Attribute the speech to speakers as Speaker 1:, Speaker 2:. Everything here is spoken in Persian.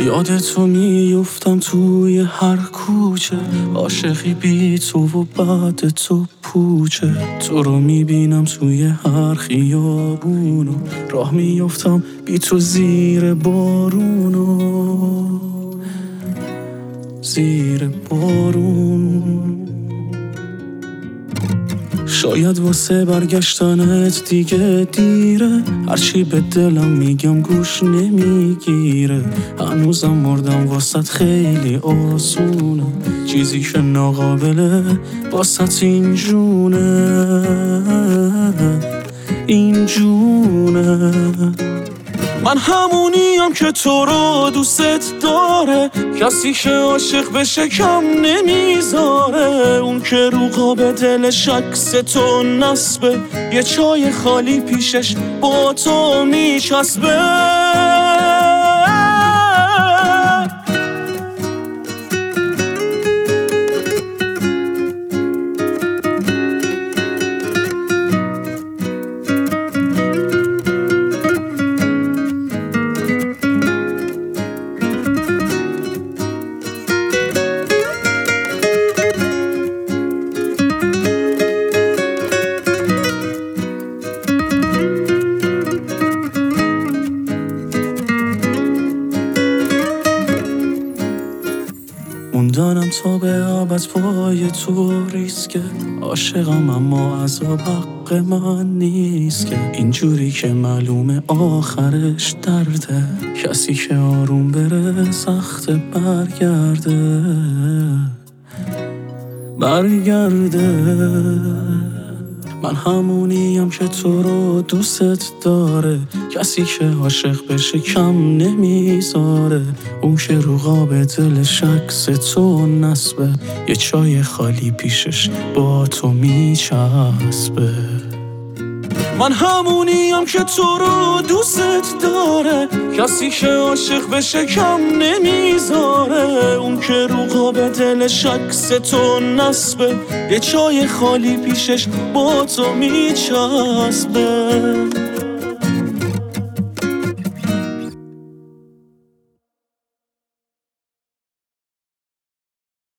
Speaker 1: یادتو میفتم توی هر کوچه، عاشقی بی تو و بعد تو پوچه. تو رو میبینم توی هر خیابونو، راه میفتم بی تو زیر بارونو، زیر بارون. شاید واسه برگشتنت دیگه دیره، هرچی به دلم میگم گوش نمیگیره. هنوزم مردم واسط خیلی آسونه، چیزی که ناقابله واسط این جونه، این جونه. من همونیم که تو رو دوست داره، کسی که عاشق بشه کم نمیذاره. اون که رو قاب دلش عکس تو نصبه، یه چای خالی پیشش با تو میچسبه. موندنم تا به ابد پای تو ریسکه، عاشقم اما عذاب حق من نیست که. اینجوری که معلومه آخرش درده، کسی که آروم بره سخت برگرده، برگرده. من همونیم که تو رو دوست داره، کسی که عاشق بشه کم نمیذاره. اون که رو قاب دلش عکس تو نصبه، یه چای خالی پیشش با تو میچسبه. من همونیم که تو رو دوست داره، کسی که عاشق بشه کم نمیذاره. اون که رو قاب دلش عکس تو نصبه، یه چای خالی پیشش با تو میچسبه.